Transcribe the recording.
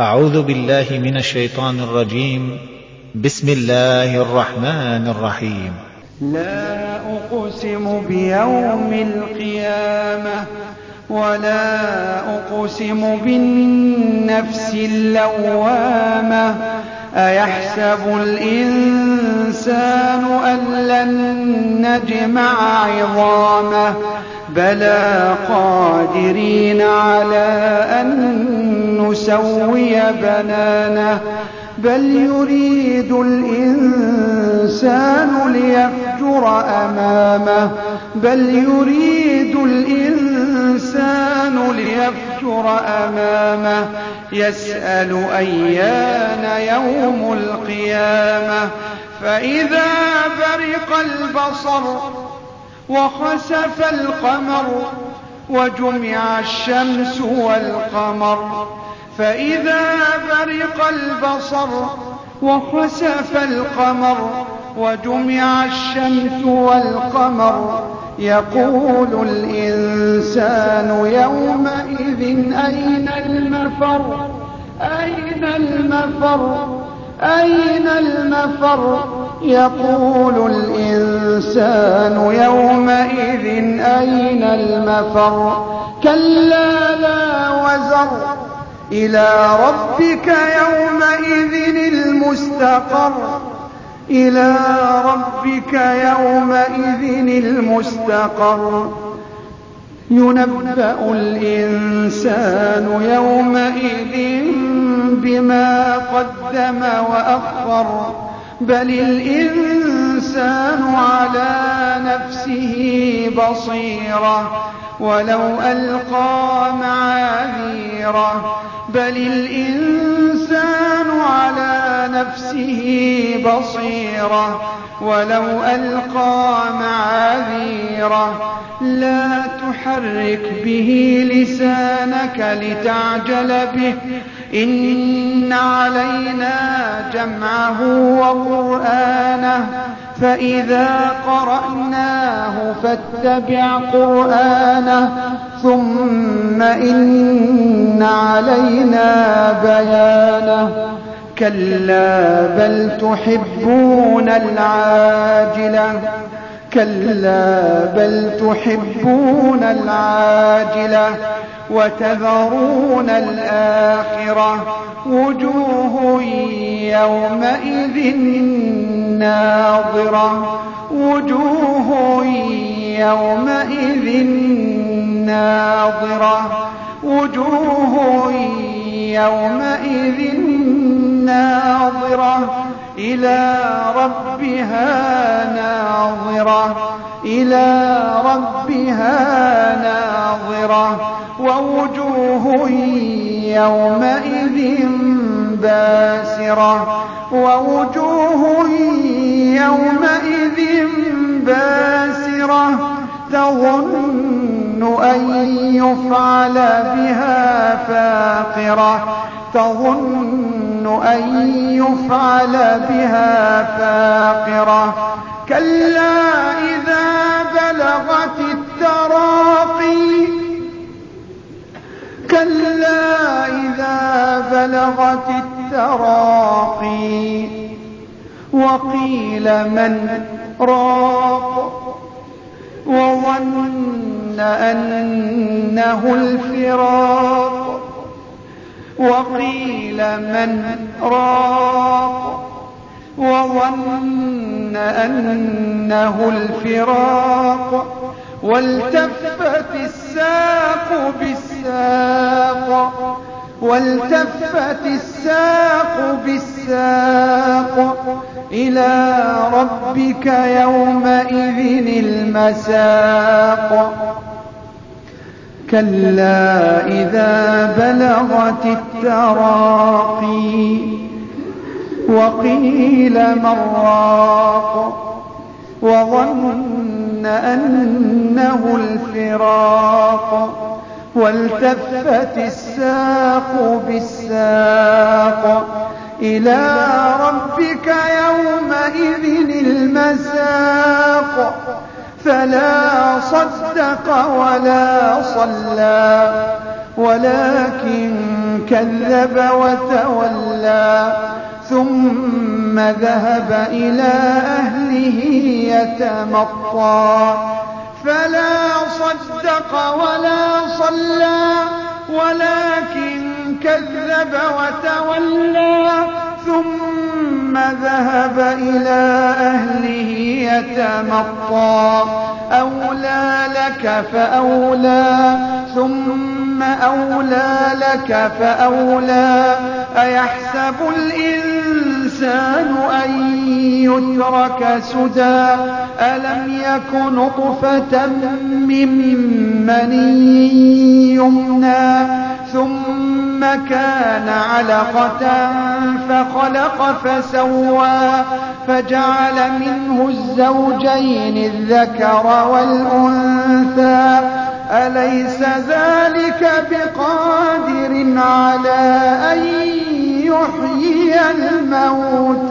أعوذ بالله من الشيطان الرجيم. بسم الله الرحمن الرحيم. لا أقسم بيوم القيامة ولا أقسم بالنفس اللوامة أيحسب الإنسان أن لن نجمع عظامه بلى قادرين على أن نسوي بنانه بل يريد الإنسان ليفجر أمامه يسأل أيان يوم القيامة فإذا برق البصر وخسف القمر وجمع الشمس والقمر يقول الإنسان يومئذ أين المفر يقول الإنسان يومئذ أين المفر كلا لا وزر إلى ربك يومئذ المستقر ينبأ الإنسان يومئذ بما قدم وأخر بل الإنسان على نفسه بصيرة ولو ألقى معاذيره لا تحرك به لسانك لتعجل به إن علينا جمعه وقرآنه فإذا قرأناه فاتبع قرآنه ثم إن علينا بيانه كلا بل تحبون العاجلة وتذرون الآخرة وجوه يومئذ ناظرة إلى ربها ناظرة ووجوه يومئذ باسرة تظن أن يفعل بها فاقرة كلا إذا بلغت التراقي وقيل من راق وظن أنه الفراق والتفت الساق بالساق إلى ربك يومئذ المساق كلا إذا بلغت التراقي وقيل من راق وظن أنه الفراق والتفت الساق بالساق إلى ربك يومئذ المساق فلا صدق ولا صلى ولكن كذب وتولى ثم ذهب إلى أهله يتمطى فلا صدق ولا صلى ولكن كذب وتولى ثم ذهب إلى أهله يتمطى أولى لك فأولى ثم أولى لك فأولى أيحسب الإنسان أن يترك سدى ألم يك نطفة من مني يمنى ثم كان علقة فخلق فسوى فجعل منه الزوجين الذكر والأنثى أليس ذلك بقادر على أن يحيي الموتى